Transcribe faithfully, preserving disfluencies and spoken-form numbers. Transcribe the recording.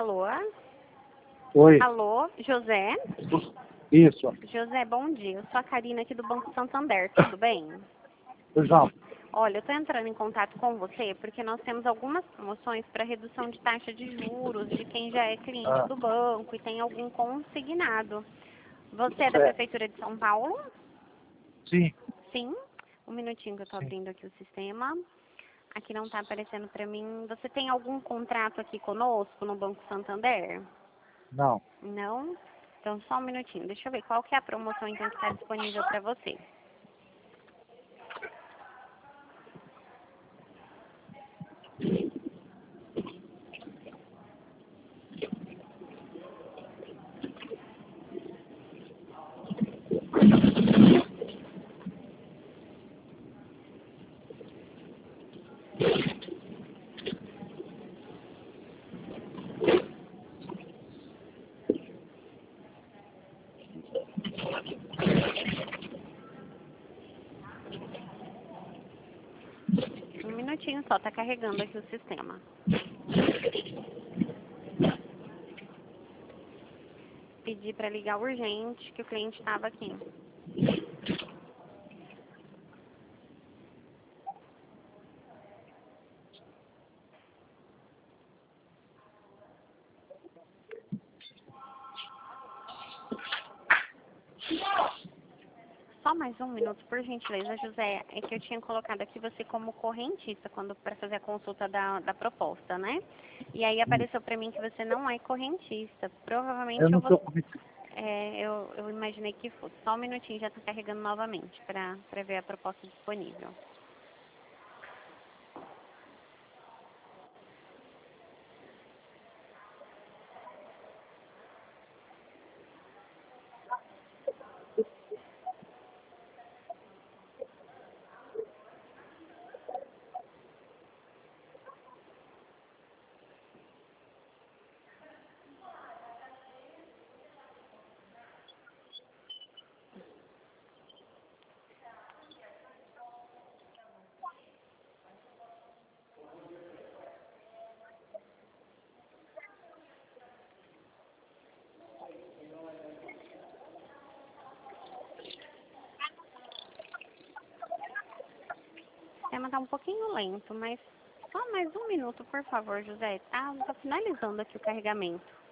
Alô? Oi. Alô, José? Isso. José, bom dia. Eu sou a Karina aqui do Banco Santander, tudo bem? Pois não. Olha, eu estou entrando em contato com você porque nós temos algumas promoções para redução de taxa de juros de quem já é cliente Ah, do banco e tem algum consignado. Você é da certo. Prefeitura de São Paulo? Sim, Sim. Um minutinho que eu estou sim. abrindo aqui o sistema. Aqui não está aparecendo para mim. Você tem algum contrato aqui conosco no Banco Santander? Não. Não? Então só um minutinho. Deixa eu ver qual que é a promoção então que está disponível para você. Um minutinho só, está carregando aqui o sistema. Pedi para ligar urgente que o cliente estava aqui. Só mais um minuto, por gentileza, José. É que eu tinha colocado aqui você como correntista quando para fazer a consulta da, da proposta, né? E aí apareceu para mim que você não é correntista. Eu Provavelmente eu não vou. sou cometido. É, eu, eu imaginei que fosse. Só um minutinho, já está carregando novamente para ver a proposta disponível. O sistema está um pouquinho lento, mas só mais um minuto, por favor, José. Tá, tá finalizando aqui o carregamento.